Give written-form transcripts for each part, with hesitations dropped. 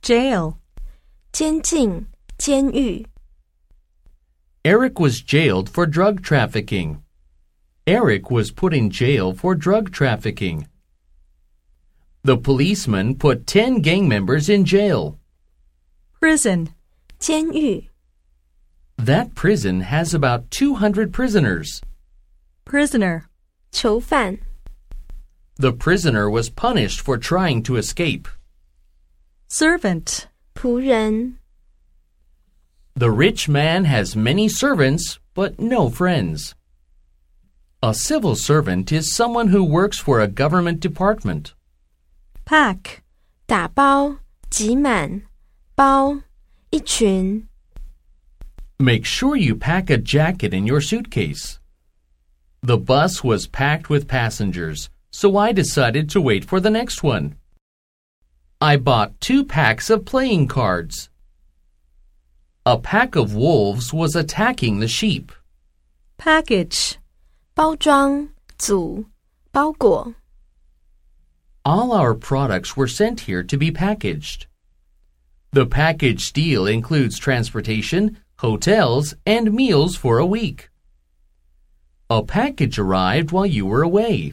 jail, 监禁、监狱。 Eric was jailed for drug trafficking. Eric was put in jail for drug trafficking. The policeman put 10 gang members in jail. prison, 监狱。 That prison has about 200 prisoners. prisoner, 囚犯。 The prisoner was punished for trying to escape. servant, 仆人。 The rich man has many servants, but no friends. A civil servant is someone who works for a government department. pack, 打包、挤满、包、一群。 Make sure you pack a jacket in your suitcase. The bus was packed with passengers, so I decided to wait for the next one. I bought 2 packs of playing cards. A pack of wolves was attacking the sheep. package, 包装、组、包裹。 All our products were sent here to be packaged. The package deal includes transportation, hotels, and meals for a week. A package arrived while you were away.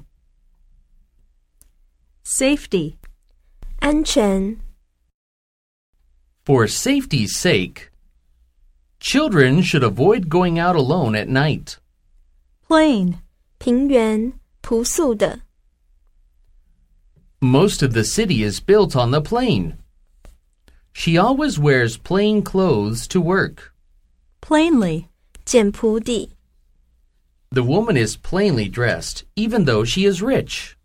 safety, 安全。 For safety's sake, children should avoid going out alone at night. plain, 平原、朴素的。 Most of the city is built on the plain. She always wears plain clothes to work. plainly, 简朴地。 The woman is plainly dressed, even though she is rich.